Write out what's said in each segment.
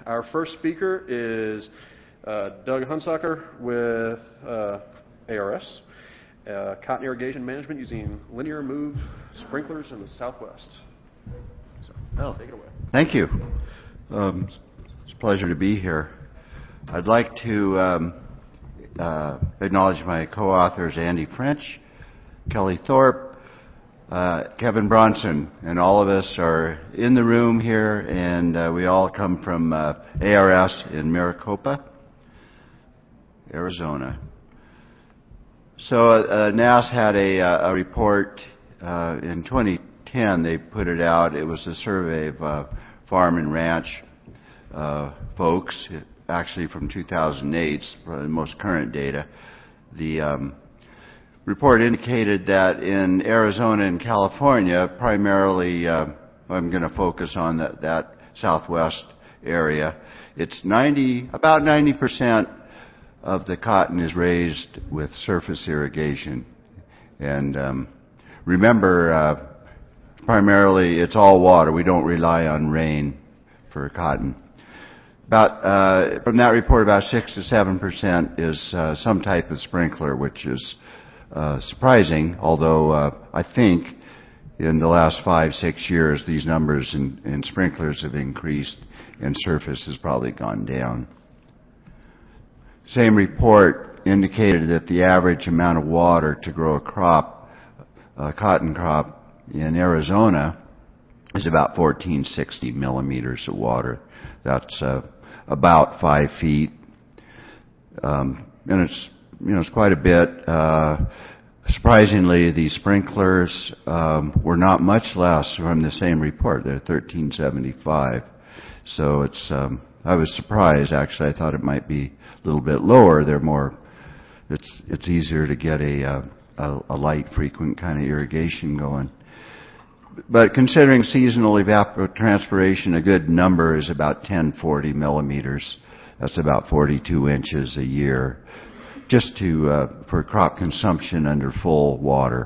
Our first speaker is Doug Hunsucker with ARS, cotton irrigation management using linear move sprinklers in the Southwest. So, take it away. Thank you. It's a pleasure to be here. I'd like to acknowledge my co-authors, Andy French, Kelly Thorpe, Kevin Bronson, and all of us are in the room here, and we all come from ARS in Maricopa, Arizona. So NASS had a report in 2010. They put it out. It was a survey of farm and ranch folks, actually from 2008, the most current data. The report indicated that in Arizona and California, primarily, I'm going to focus on that southwest area. It's about 90% of the cotton is raised with surface irrigation. And remember, primarily it's all water. We don't rely on rain for cotton. From that report, about 6 to 7% is some type of sprinkler, which is surprising, although I think in the last 5-6 years these numbers in sprinklers have increased and surface has probably gone down. Same report indicated that the average amount of water to grow a cotton crop in Arizona is about 1460 millimeters of water. That's about 5 feet, and it's quite a bit. Surprisingly, the sprinklers were not much less from the same report. They're 1375. So I was surprised, actually. I thought it might be a little bit lower. It's easier to get a light, frequent kind of irrigation going. But considering seasonal evapotranspiration, a good number is about 1040 millimeters. That's about 42 inches a year, just for crop consumption under full water.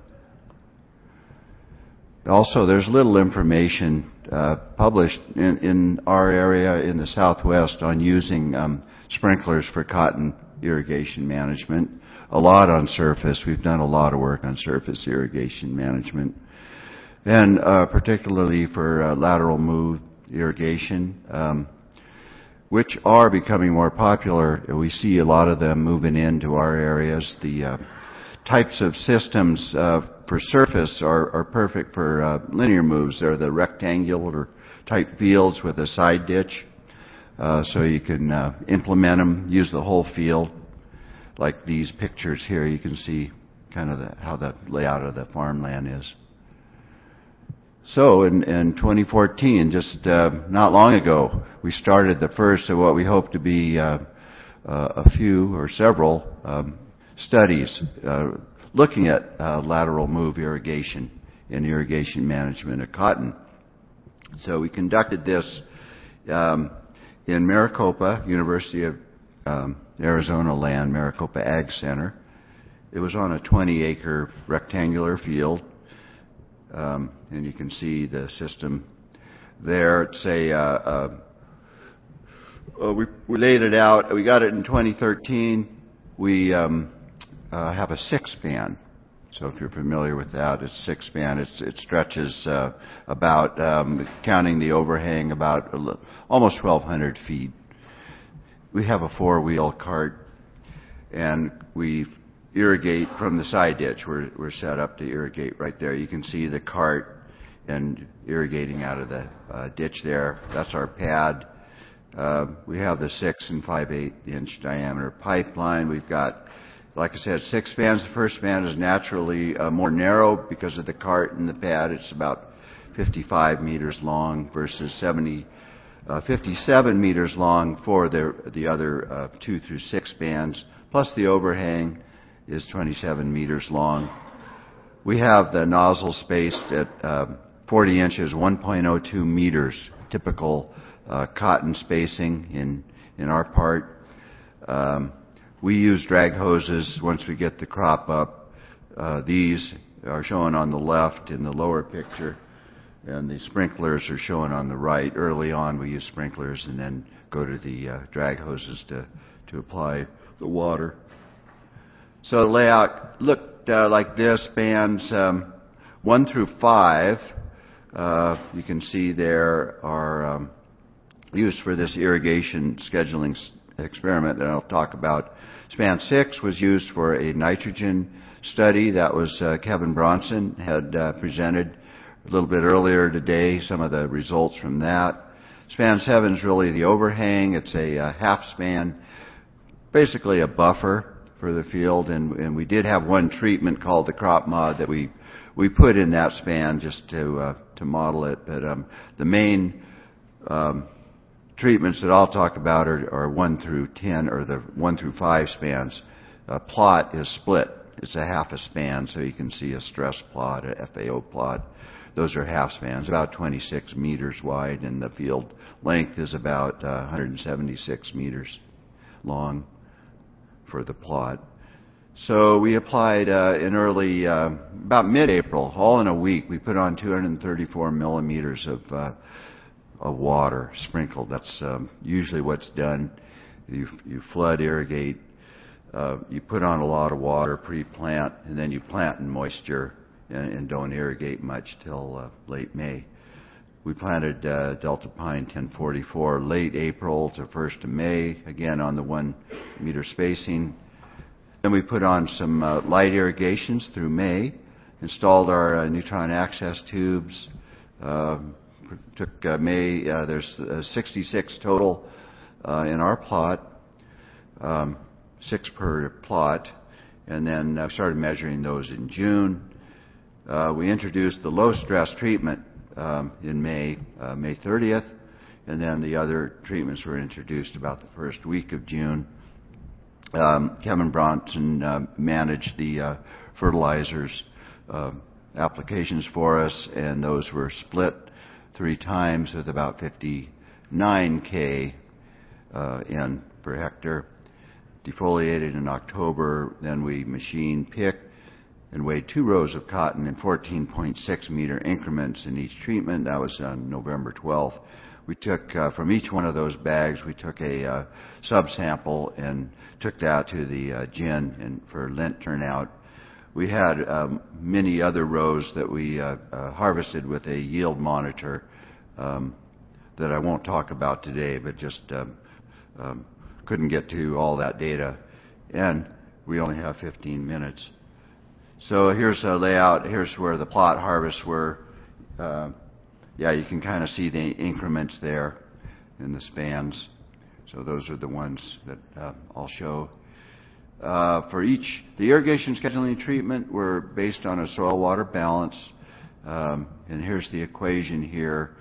Also, there's little information published in our area in the Southwest on using sprinklers for cotton irrigation management. A lot on surface. We've done a lot of work on surface irrigation management, and particularly for lateral move irrigation, which are becoming more popular. We see a lot of them moving into our areas. The types of systems for surface are perfect for linear moves. They're the rectangular type fields with a side ditch, so you can implement them, use the whole field. Like these pictures here, you can see kind of how the layout of the farmland is. So in 2014, just not long ago, we started the first of what we hope to be a few or several studies looking at lateral move irrigation and irrigation management of cotton. So we conducted this in Maricopa, University of Arizona land, Maricopa Ag Center. It was on a 20-acre rectangular field. And you can see the system there. It's we laid it out. We got it in 2013. We have a 6-span. So if you're familiar with that, it's 6-span. It stretches about, counting the overhang, about almost 1,200 feet. We have a 4-wheel cart, and we irrigate from the side ditch. We're set up to irrigate right there. You can see the cart and irrigating out of the ditch there. That's our pad. We have the 6 and 5/8 inch diameter pipeline. We've got, like I said, 6 spans. The first span is naturally more narrow because of the cart and the pad. It's about 55 meters long versus 57 meters long for the other 2 through 6 spans. Plus the overhang is 27 meters long. We have the nozzle spaced at 40 inches, 1.02 meters, typical cotton spacing in our part. We use drag hoses once we get the crop up. These are shown on the left in the lower picture. And the sprinklers are shown on the right. Early on, we use sprinklers and then go to the drag hoses to apply the water. So the layout looked like this. Spans 1 through 5, you can see there are used for this irrigation scheduling experiment that I'll talk about. Span 6 was used for a nitrogen study. That was Kevin Bronson had presented a little bit earlier today, some of the results from that. Span 7 is really the overhang. It's a half span, basically a buffer for the field, and we did have one treatment called the crop mod that we put in that span just to model it. But the main treatments that I'll talk about are 1 through 10, or the 1 through 5 spans. Plot is split. It's a half a span, so you can see a stress plot, a FAO plot. Those are half spans, about 26 meters wide, and the field length is about 176 meters long for the plot. So we applied in early, about mid-April, all in a week. We put on 234 millimeters of water sprinkled. That's usually what's done. You flood, irrigate, you put on a lot of water pre-plant, and then you plant in moisture and don't irrigate much till late May. We planted Delta Pine 1044 late April to 1st of May, again on the 1 meter spacing. Then we put on some light irrigations through May, installed our neutron access tubes. Took May, there's 66 total in our plot, 6 per plot, and then started measuring those in June. We introduced the low stress treatment in May 30th, and then the other treatments were introduced about the first week of June. Kevin Bronson managed the fertilizers applications for us, and those were split 3 times with about 59 K N per hectare. Defoliated in October, then we machined, picked, and weighed 2 rows of cotton in 14.6 meter increments in each treatment. That was on November 12th. We took, from each one of those bags, we took a subsample and took that to the gin and for lint turnout. We had many other rows that we harvested with a yield monitor that I won't talk about today, but just couldn't get to all that data. And we only have 15 minutes. So here's a layout. Here's where the plot harvests were. Yeah, you can kind of see the increments there in the spans. So those are the ones that I'll show. For each, the irrigation scheduling treatment were based on a soil-water balance. And here's the equation here.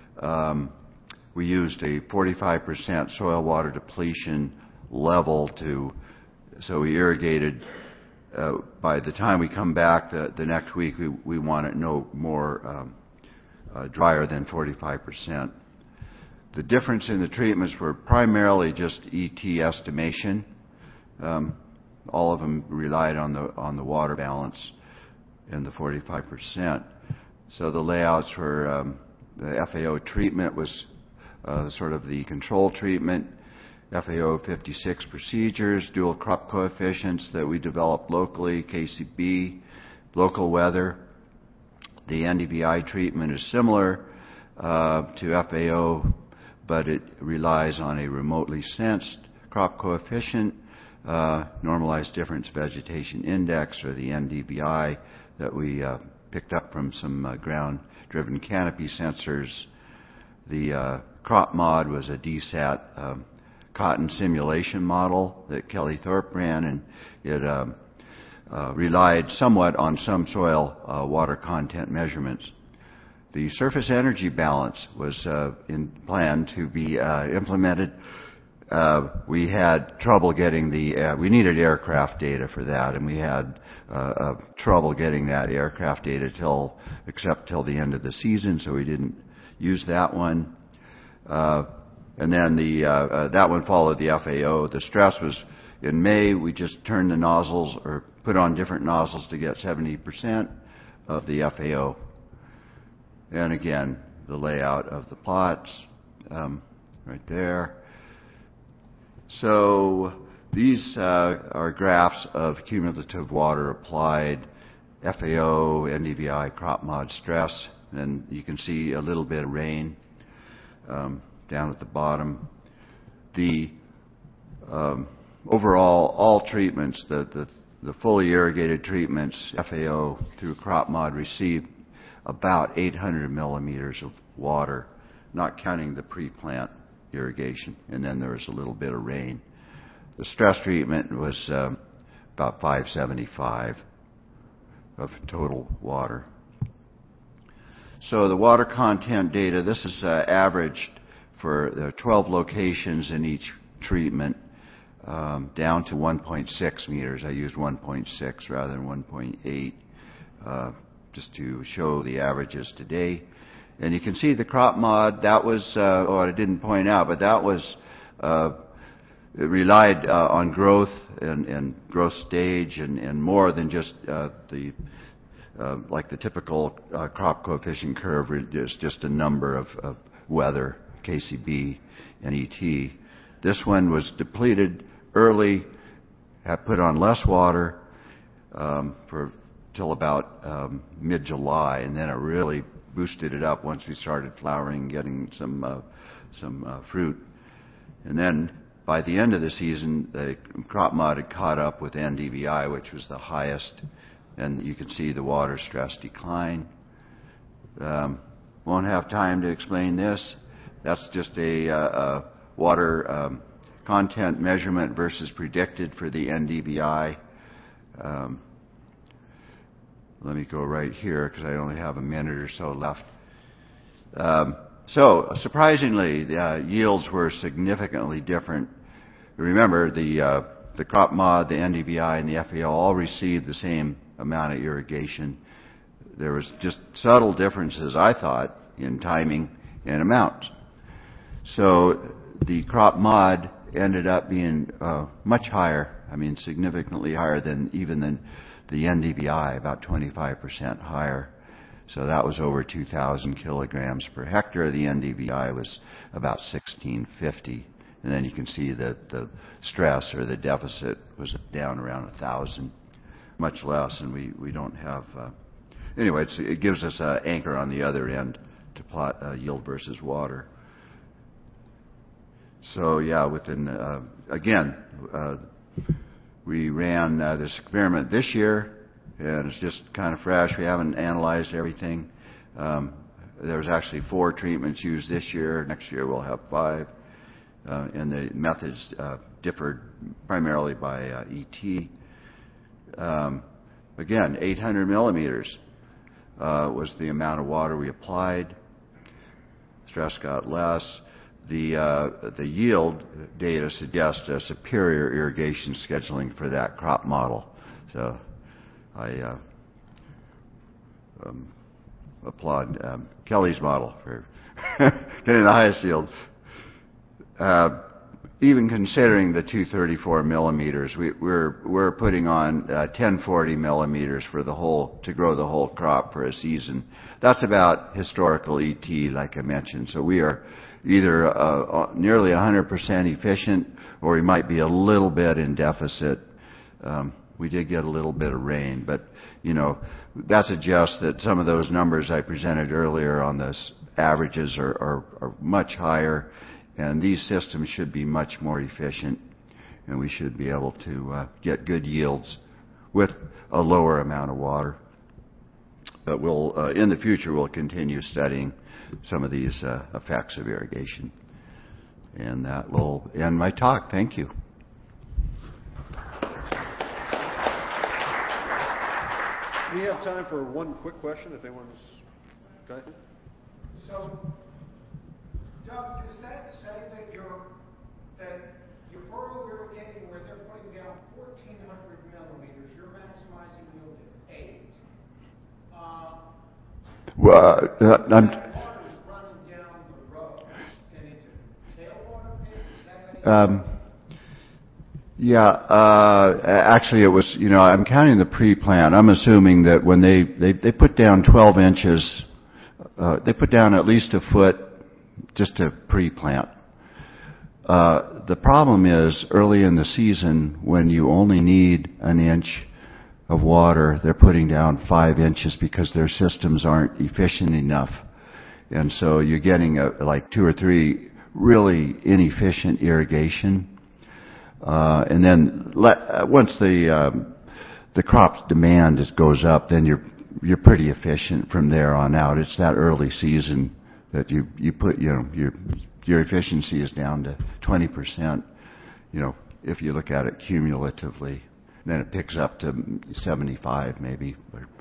We used a 45% soil-water depletion level so we irrigated. By the time we come back the next week, we want it no more drier than 45%. The difference in the treatments were primarily just ET estimation. All of them relied on the water balance and the 45%. So the layouts were the FAO treatment was sort of the control treatment. FAO 56 procedures, dual crop coefficients that we developed locally, KCB, local weather. The NDVI treatment is similar to FAO, but it relies on a remotely sensed crop coefficient, normalized difference vegetation index, or the NDVI, that we picked up from some ground-driven canopy sensors. The crop mod was a DSAT cotton simulation model that Kelly Thorpe ran, and it relied somewhat on some soil water content measurements. The surface energy balance was planned to be implemented. We had trouble getting we needed aircraft data for that, and we had trouble getting that aircraft data except till the end of the season, so we didn't use that one. And then that one followed the FAO. The stress was in May. We just turned the nozzles, or put on different nozzles to get 70% of the FAO. And again, the layout of the plots right there. So these are graphs of cumulative water applied, FAO, NDVI, crop mod stress, and you can see a little bit of rain down at the bottom. The overall, all treatments, the fully irrigated treatments, FAO through crop mod, receive about 800 millimeters of water, not counting the pre-plant irrigation, and then there was a little bit of rain. The stress treatment was about 575 of total water. So the water content data, this is averaged for the 12 locations in each treatment, down to 1.6 meters. I used 1.6 rather than 1.8 just to show the averages today. And you can see the crop mod, that was, I didn't point out, but that was, it relied on growth and growth stage and more than just like the typical crop coefficient curve, just a number of weather, KCB and ET. This one was depleted early, had put on less water till about mid-July, and then it really boosted it up once we started flowering, getting some fruit. And then by the end of the season, the crop mod had caught up with NDVI, which was the highest, and you can see the water stress decline. Won't have time to explain this. That's just a water content measurement versus predicted for the NDVI. Let me go right here because I only have a minute or so left. So surprisingly, the yields were significantly different. Remember, the crop mod, the NDVI, and the FAO all received the same amount of irrigation. There was just subtle differences, I thought, in timing and amount. So the crop mod ended up being much higher, significantly higher than the NDVI, about 25% higher. So that was over 2,000 kilograms per hectare. The NDVI was about 1,650. And then you can see that the stress or the deficit was down around 1,000, much less. And we don't have... anyway, it gives us an anchor on the other end to plot yield versus water. So yeah, we ran this experiment this year, and it's just kind of fresh. We haven't analyzed everything. There was actually 4 treatments used this year. Next year we'll have 5. And the methods differed primarily by ET. Again, 800 millimeters was the amount of water we applied. Stress got less. The yield data suggests a superior irrigation scheduling for that crop model. So I applaud Kelly's model for getting the highest yield. Even considering the 234 millimeters, we're putting on 1040 millimeters for to grow the whole crop for a season. That's about historical ET, like I mentioned. So we are either nearly 100% efficient, or we might be a little bit in deficit. We did get a little bit of rain, but that suggests that some of those numbers I presented earlier on the averages are much higher, and these systems should be much more efficient, and we should be able to get good yields with a lower amount of water. But in the future, we'll continue studying some of these effects of irrigation. And that will end my talk. Thank you. We have time for one quick question, if anyone's got it. So, Doug, does that say that your fertile irrigating, where they're putting down 1,400 millimeters, you're maximizing yield at 8? That water is running down the road, and it's a tailwater pit. Is that how you actually it was, I'm counting the pre-plant. I'm assuming that when they put down 12 inches they put down at least a foot just to pre-plant. The problem is early in the season when you only need an inch of water, they're putting down 5 inches because their systems aren't efficient enough. And so you're getting like 2 or 3 really inefficient irrigation. And then once the crop's demand goes up, then you're pretty efficient from there on out. It's that early season that you put, your efficiency is down to 20%, if you look at it cumulatively. Then it picks up to 75 maybe.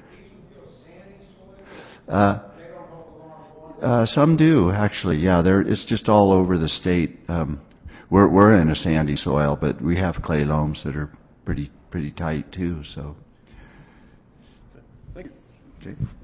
Some do, actually. Yeah, it's just all over the state. We're in a sandy soil, but we have clay loams that are pretty tight too. So. Thank you. Okay.